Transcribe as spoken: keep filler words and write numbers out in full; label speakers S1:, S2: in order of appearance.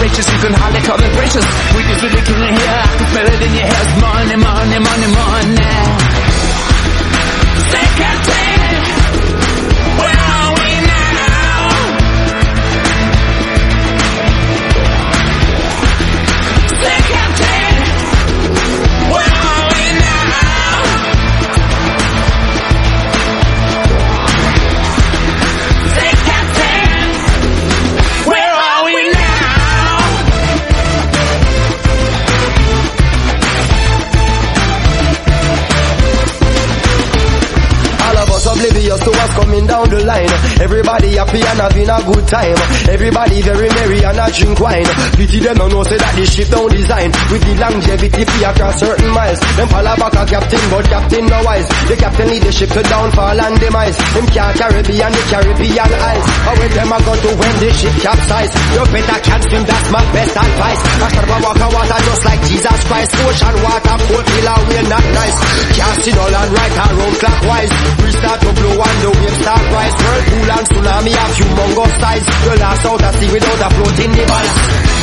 S1: righteous, you can hardly call it gracious. We can feel it in your hair, I can feel it in your hair. Money, money, money, money. Say, Captain, where are we now? Say, Captain, where are we now? Say, Captain, where are we now?
S2: Oblivious to what's coming down the line. Everybody happy and having a good time. Everybody very merry and a drink wine. Pity them don't know say that this ship don't design with the longevity fee across certain miles. Them fall back a captain, but captain no wise. The captain lead the ship to downfall and demise. Them can't Caribbean, the Caribbean eyes. How when them a go to when the ship capsize? You better catch him, that's my best advice. After a walk of water just like Jesus Christ. Ocean water, cold pillar, we're not nice. Casting all and right around clockwise. We start to blow and the waves start rise. Whirlpool and tsunami have humongous size. The last out at sea without a floating device.